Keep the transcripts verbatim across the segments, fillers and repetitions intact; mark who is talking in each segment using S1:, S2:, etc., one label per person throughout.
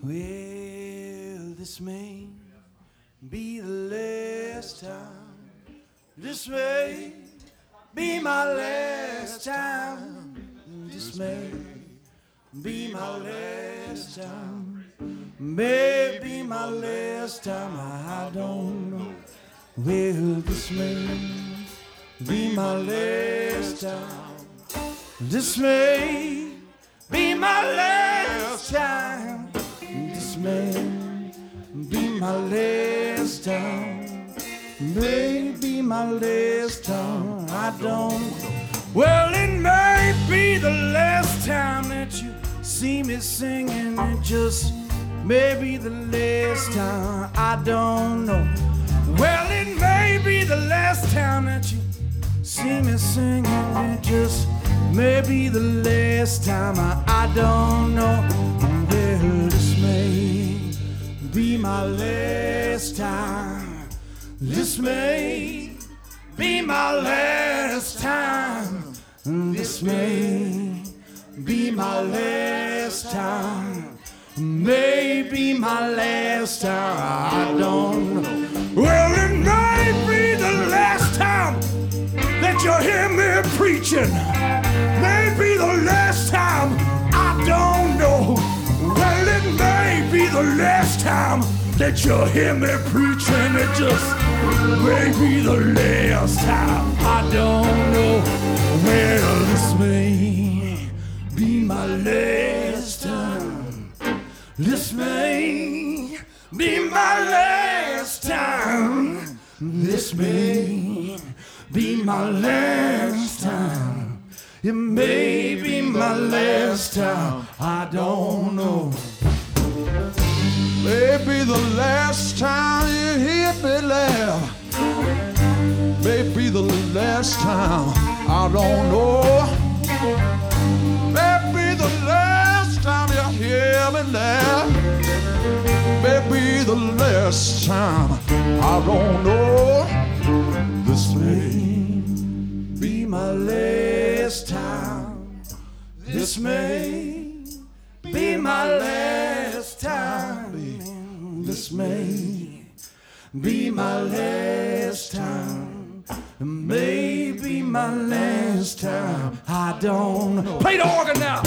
S1: Well, this may be the last time. This may be my last time. This may be my last time. Maybe my last time. I don't know. Well, this may be my last time. This may be my last time. This may be my last time. Maybe my last time. I don't know. Well, it may be the last time that you see me singing. It just may be the last time. I don't know. Well, it may be the last time that you see me singing. It just may be the last time. I, I don't know. Well, this may be my last time. This may be my last time. This may be my last time. Maybe my last time. I don't know. Well, it may be the last time that you hear me preaching. Maybe the last time. I don't know. Well, it may be the last time that you hear me preaching. It just may be the last time. I don't know. Well, this may be my last time. This may be my last time. This may be my last time. It may be my last time. I don't know.
S2: Maybe the last time you hear me laugh. Maybe the last time. I don't know. Maybe the last time you hear me laugh. Maybe the last time. I don't know. This may
S1: be my last time. This may be my last time. This may be my last time. Maybe my last time. I don't know. Play the organ now.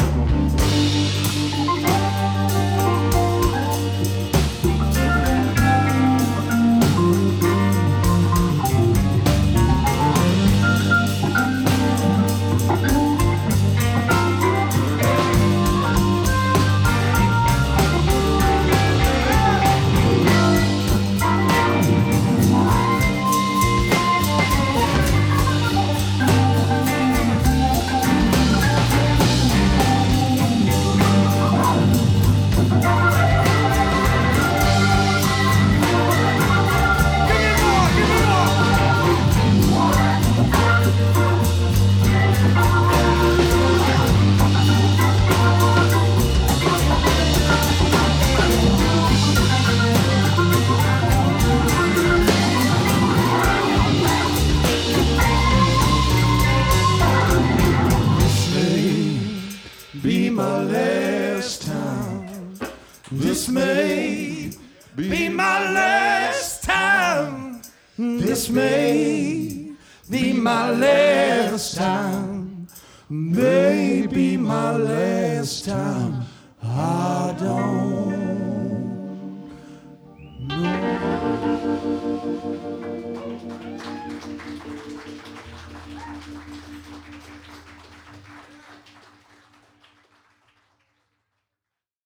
S1: Be my last time. This may be my last time. This may be my last time. Maybe my last time.